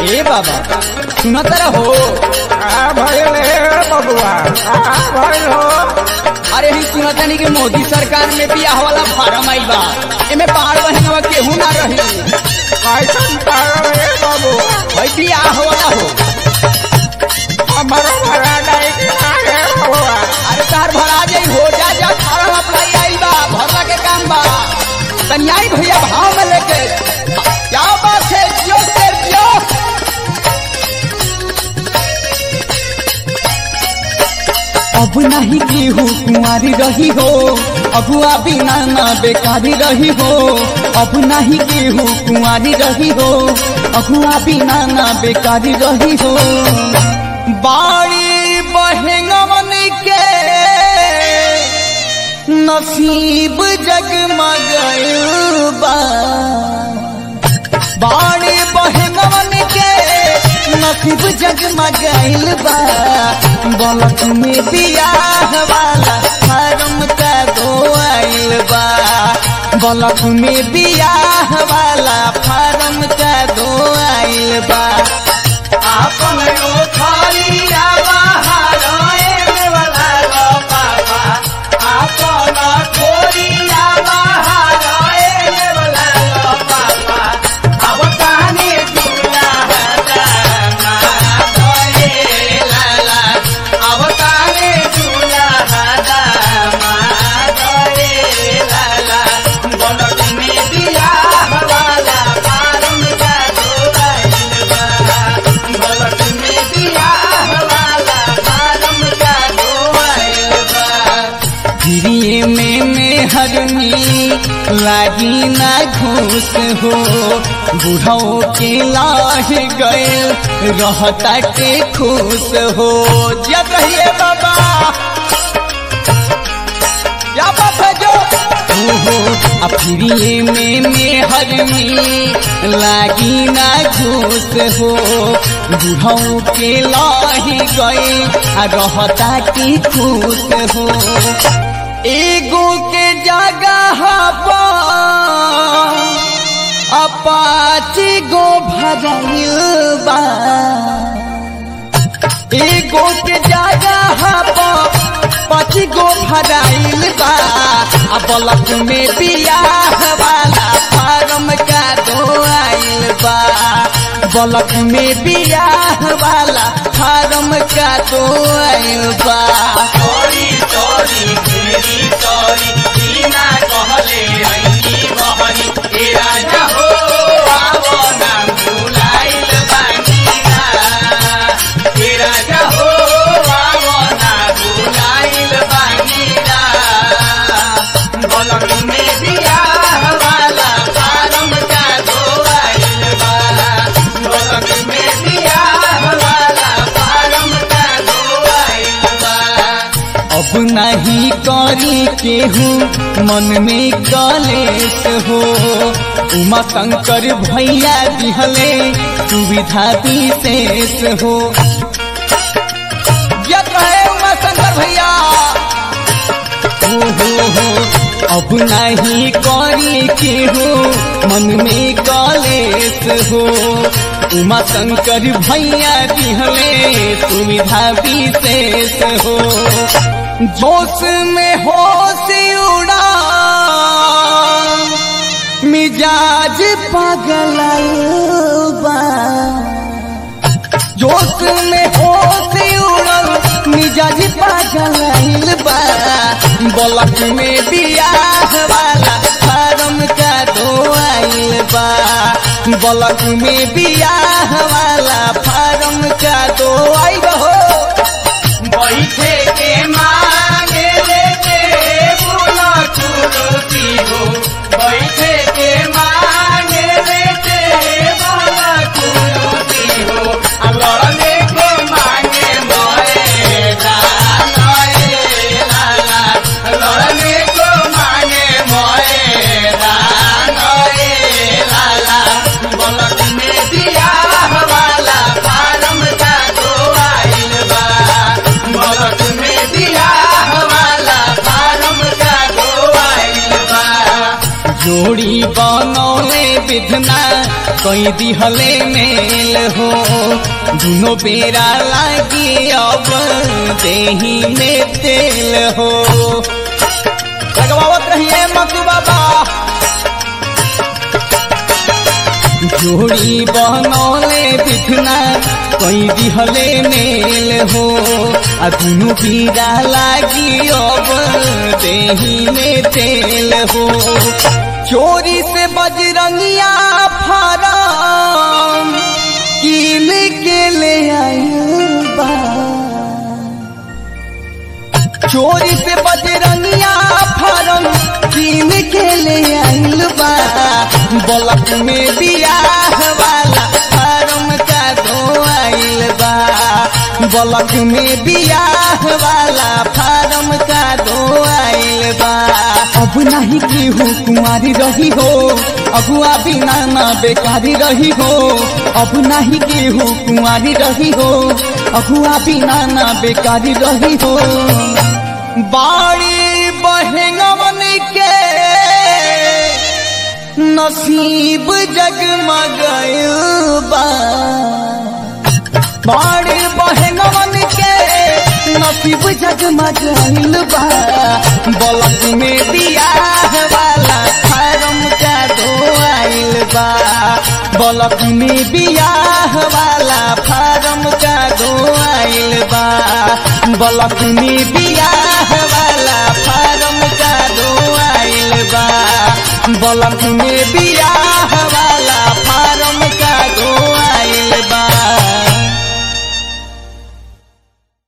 ए बाबा सुना तारा हो बबुआ हो। अरे ही सुना तानी कि मोदी सरकार में बियाह वाला फार्म आई बा एमे बाहर बहनवा केहू ना रही कैसन पागल है बबुआ। भाई बियाह वाला हो हमारा भरा नहीं कि ना है बबुआ। अरे तार भरा जाई हो जा फार्म अप्लाई आई बा भरला के काम बा तनियाई भैया भाव में लेके क्या बात है जियो शेर जियो। अब नहीं केहू कुंवारी रही हो अगुआ बिना ना बेकारी रही हो। अब नहीं केहू कुंवारी रही हो अगुआ बिना ना बेकारी रही हो। बाड़ी बहेंगवन के नसीब जगमगाइल बा। बाड़ी बहेंगवन के नसीब जगमगाइल बा। बलक में बियाह वाला फार्म का दो आइल बा। बलक में बियाह वाला फार्म का दो आइल बा। आपन लोथरिया बाहर एने वाला लो पापा। आपन खोरिया बाहर एने वाला लो पापा। अब ताने दुल्हा दाना दोए लाला। अब ताने दुल्हा दाना दोए लाला। बलक में बियाह वाला फार्म का दो आइल बा। बलक में बियाह वाला फार्म का दो आइल बा। गिरिए में हरनी लागी ना घूस हो। बूढ़ों के लाह गए रहता के खुश हो। जब रहिए बाबा क्या बात है जो हो अफरिए में हरनी लागी ना घूस हो। बूढ़ों के लाह गए रहता के खुश हो। एगो के जगह अपाची गो भगाइल बा। एगो के जगह पाची गो भगाइल बा। बलक में बियाह वाला फार्म का दो आइल बा। बलक में बियाह वाला फार्म का दो आइल बा। तोरी तोरी घेरी तोरी दीना कहले आई बहनी। ए राजा हो आवो ना भुलाइल बानीरा। ए राजा हो आवो ना भुलाइल बानीरा। बलक में बियाह वाला फार्म का दो आइल बा। बलक में बियाह वाला फार्म का दो आइल बा। अब नहीं करी केहू मन में कलेश हो। उमा शंकर भैया दिहले सुविधा विशेष हो। जब रहे उमा शंकर भैया हो। अब नहीं करी केहू मन में कलेश हो। उमा शंकर भैया दिहले सुविधा विशेष हो। जोश में होश उड़ा मिजाज पागल बा। जोश में होश उड़ल मिजाज पागल बा। बलक में बियाह वाला फार्म का दो आइल बा। बलक में बियाह वाला फार्म का दो आइल हो। बैठे के मांगे लेके बोला कुरुती हो। बैठे के मांगे लेके बोला कुरुती हो। लड़ने को मांगे मोए दानोए लाला। लड़ने को मांगे मोए दानोए लाला। बलक में बियाह वाला फार्म का दो आइल बा। बलक में बियाह वाला फार्म का दो आइल बा। जोड़ी बनौले विधना कई दिहले मेल हो दुनो बेरा लागी अब देही में तेल हो। लगवावत रहिए मकू बाबा जोड़ी बनौले बिखना कई दिहले मेल हो आ दुनु पीड़ा लागी अब देही में तेल हो। चोरी से बजरंगिया फारम कीन के ले आइल बा। चोरी से बजरंगिया फारम कीन के ले आइल बा। बलक में बियाह वाला फारम का दो आइल बा। बलक में बियाह वाला फारम का दो आइल बा। अब नहीं केहू कुंवारी रही हो अगुआ बिना ना बेकारी रही हो। अब नहीं केहू कुंवारी रही हो अगुआ बिना ना बेकारी रही हो। बाड़ी बहंगवन के नसीब जगमगाइल बा। बाड़ी बहंगवन के नसीब जगमगाइल बा। बलक में बियाह वाला फारम का दो आइल बा। बलक में बियाह वाला फारम का दो आइल बा। बलक में बियाह वाला फारम का दो आइल बा। बलक में बियाह